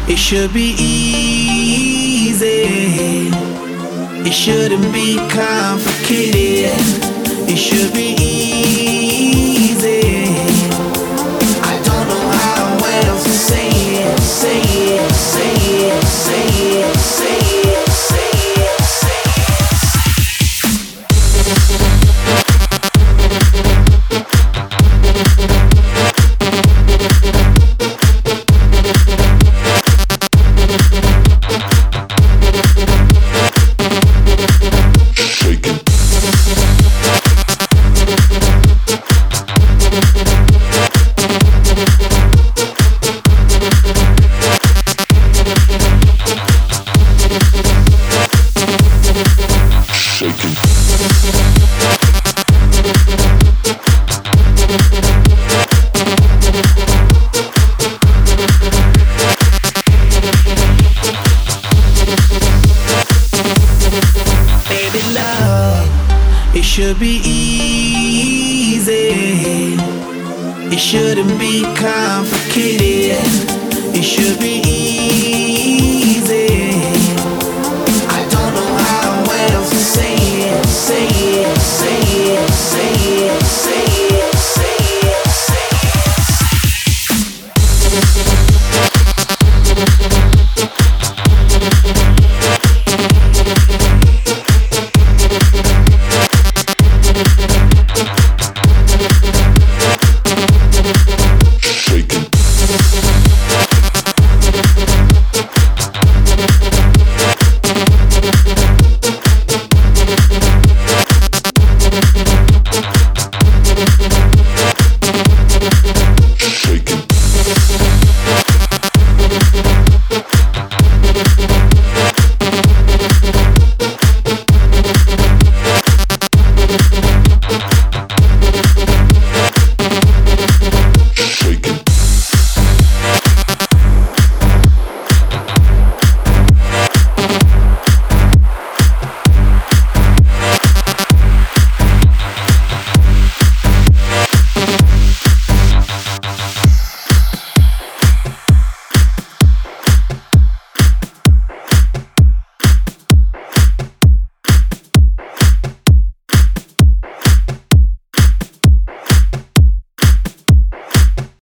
It should be easy. It shouldn't be complicated. It should be easy. I don't know how else to say it, say it, say it, say it, say it, say it, say It should be easy. It shouldn't be complicated. It should be easy.